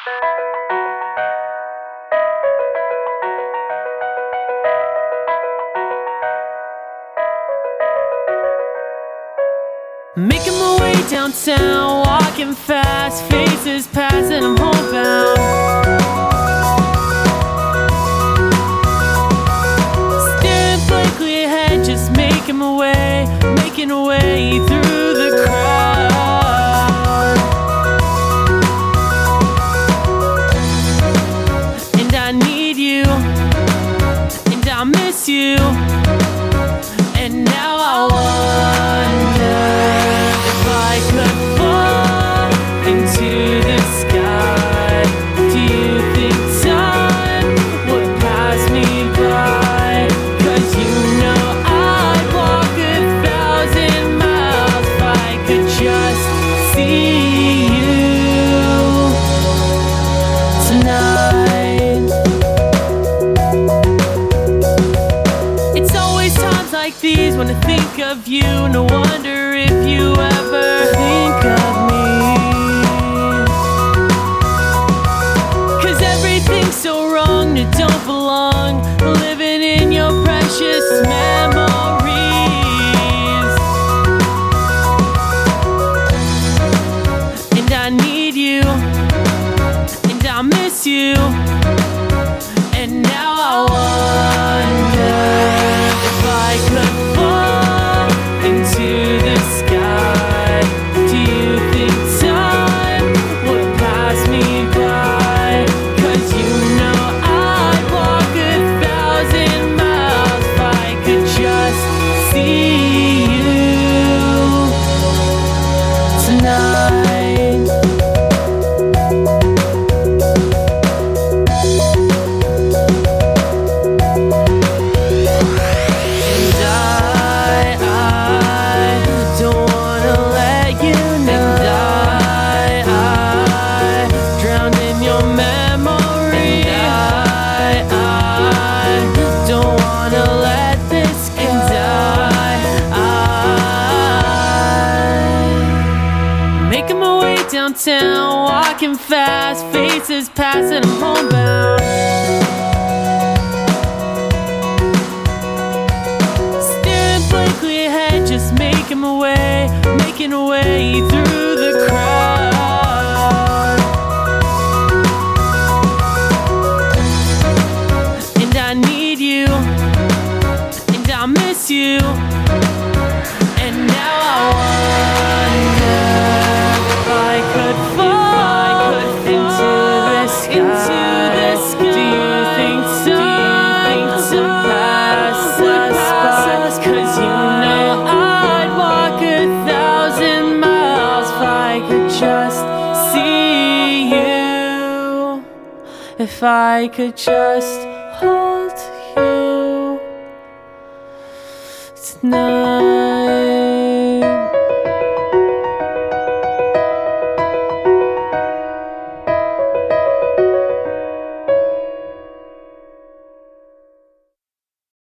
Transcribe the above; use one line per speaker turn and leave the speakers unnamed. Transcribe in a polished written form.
Making my way downtown, walking fast, faces passing, I'm homebound. Staring blankly ahead, just making my way through the crowd. And I need you, and I miss you, and now I wonder if I could fall into the sky. Do you think time would pass me by? 'Cause you know I'd walk 1,000 miles if I could just see you tonight. It's always times like these when I think of you, no wonder if you ever think of me. 'Cause everything's so wrong, it don't belong, living in your precious memories. And I need you, and I miss you, and now I wonder if I could fall into the sky. Do you think time would pass me by? 'Cause you know I'd walk 1,000 miles if I could just see you tonight. Making my way downtown, walking fast, faces passing, I'm homebound. Staring blankly ahead, just making my way through the crowd. And I need you, and I miss you, and now I wonder if I could fall into the sky. Do you think time would pass us by? 'Cause you know I'd walk 1,000 miles if I could just see you. If I could just hold you tonight.